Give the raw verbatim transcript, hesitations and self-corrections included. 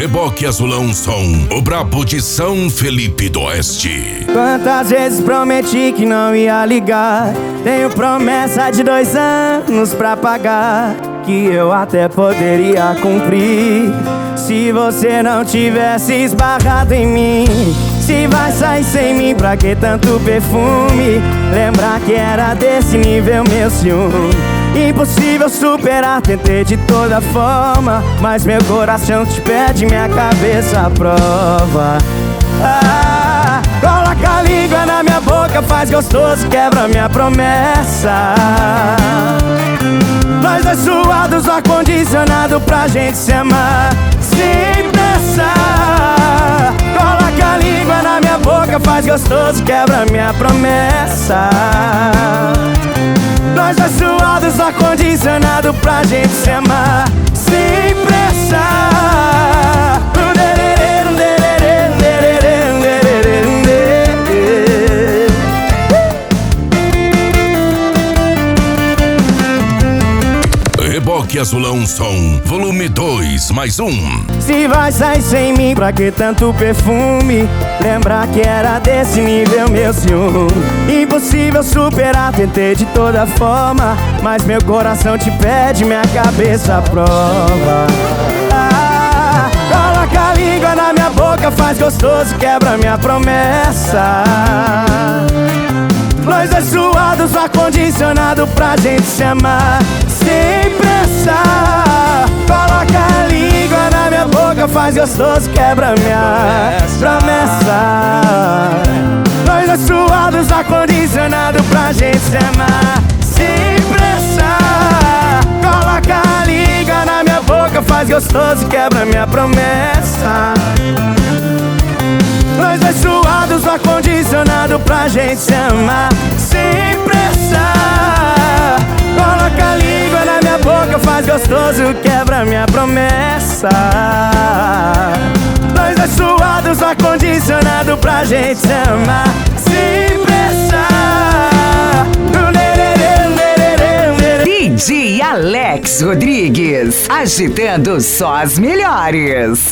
Reboque Azulão Som, o brabo de São Felipe do Oeste. Quantas vezes prometi que não ia ligar? Tenho promessa de dois anos pra pagar, que eu até poderia cumprir se você não tivesse esbarrado em mim. Se vai sair sem mim, pra que tanto perfume? Lembrar que era desse nível meu ciúme. Impossível superar, tentei de toda forma, mas meu coração te pede, minha cabeça prova. Ah, coloca a língua na minha boca, faz gostoso, quebra minha promessa. Nós dois suados, ar-condicionado pra gente se amar sem pressa. Coloca a língua na minha boca, faz gostoso, quebra minha promessa. Nós dois suados, ar-condicionado pra gente se amar sem pressa. Reboque Azulão Som, volume dois, mais um. Se vai sair sem mim, pra que tanto perfume? Lembrar que era desse nível meu ciúme. Impossível superar, tentei de toda forma, mas meu coração te pede, minha cabeça prova. Ah, coloca a língua na minha boca, faz gostoso, quebra minha promessa. Nós dois suados, ar-condicionado pra gente se amar sem pressa. Coloca a língua na minha boca, faz gostoso, quebra minha promessa. Nós dois suados, ar-condicionado pra gente se amar sem pressa. Coloca a língua na minha boca, faz gostoso, quebra minha promessa. Nós dois suados, ar-condicionado pra gente se amar sem pressa. Coloca a língua na minha boca, faz gostoso, quebra minha promessa. Nós dois suados, ar-condicionado pra gente se amar sem pressa. D J Alex Rodrigues, agitando só as melhores.